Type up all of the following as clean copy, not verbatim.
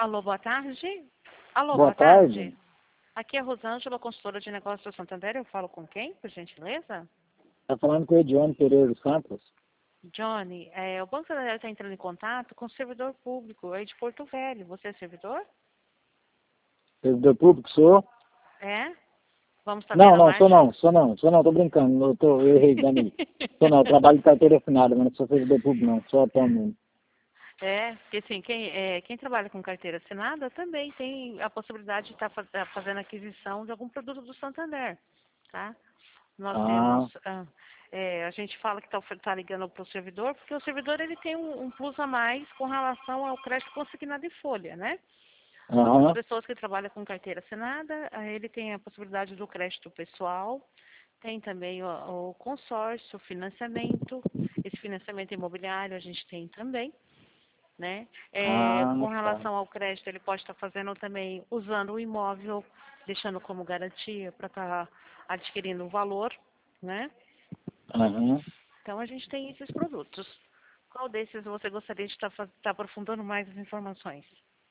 Alô, boa tarde. Alô, Boa boa tarde. tarde. Aqui é a Rosângela, consultora de negócios do Santander. Eu falo com quem, por gentileza? Está falando com o Edione Pereira dos Santos? Johnny, o Banco Santander está entrando em contato com o servidor público aí de Porto Velho. Você é servidor? Servidor público, sou? É? Vamos saber Não, na não, marcha? sou não, tô brincando, eu errei, Dani. Sou não, trabalho de carteira assinada, mas não sou servidor público não, sou autônomo. Porque assim, quem trabalha com carteira assinada também tem a possibilidade de estar fazendo aquisição de algum produto do Santander, tá? Nós temos, Ah, a gente fala que está ligando para o servidor, porque o servidor ele tem um plus a mais com relação ao crédito consignado em folha, né? As aham, pessoas que trabalham com carteira assinada, ele tem a possibilidade do crédito pessoal, tem também o consórcio, o financiamento, esse financiamento imobiliário a gente tem também, né? Com tá. relação ao crédito, ele pode estar fazendo também, usando o imóvel, deixando como garantia para estar adquirindo o valor, né? Aham. Então, a gente tem esses produtos. Qual desses você gostaria de estar aprofundando mais as informações?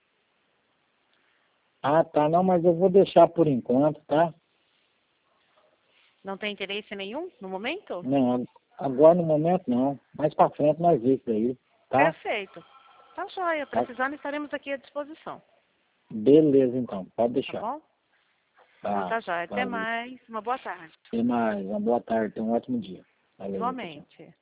Ah, tá, não, mas eu vou deixar por enquanto, tá? Não tem interesse nenhum no momento? Não, agora no momento não, mais pra frente nós vemos isso aí, tá? Perfeito. Tá joia. Tá? Precisando, estaremos aqui à disposição. Beleza então, pode Tá deixar. bom? Então, Tá, tá joia. Até valeu. mais. Uma boa tarde. Até mais, uma boa tarde, tenha um ótimo dia. Valeu, tchau, tchau. Igualmente.